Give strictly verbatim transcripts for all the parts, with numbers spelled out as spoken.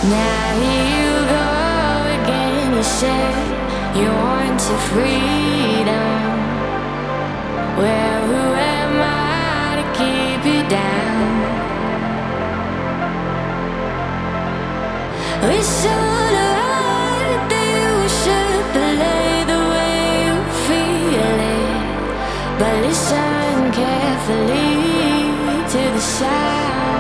Now here you go again. You say you want your freedom. Well, who am I to keep you down? We should have heard that you should play the way you feel it, but listen carefully to the sound.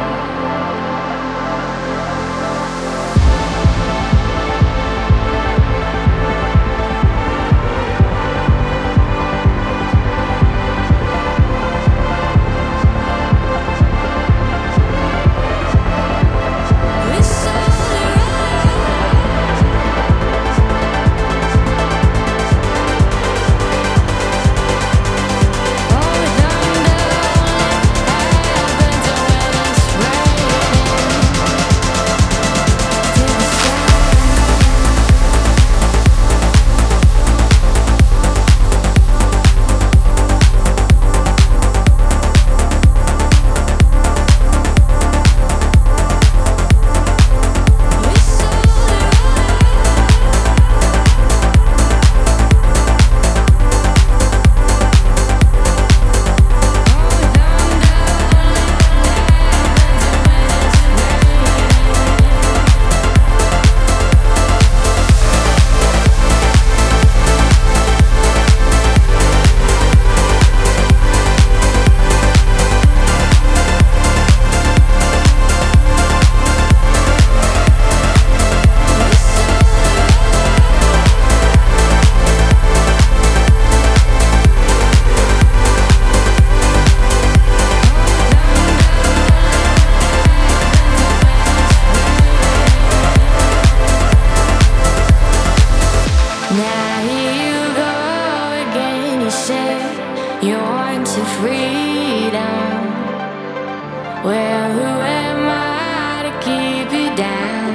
Now here you go again. You say you want your freedom. Well, who am I to keep you down?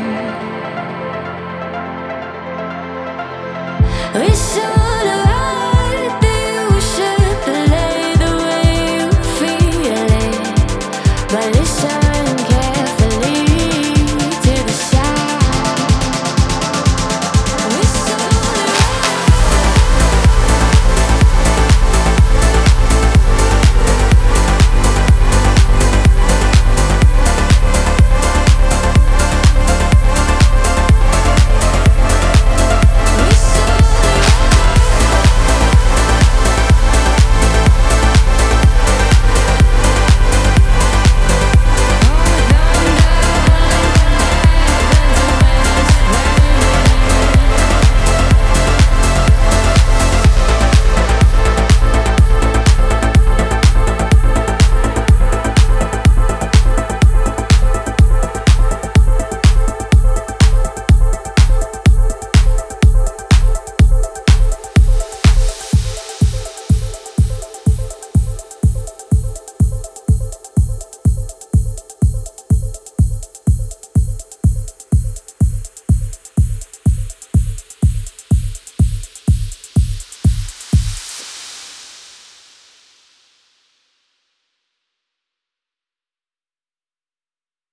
We should have heard that you should play the way you feel it, but listen.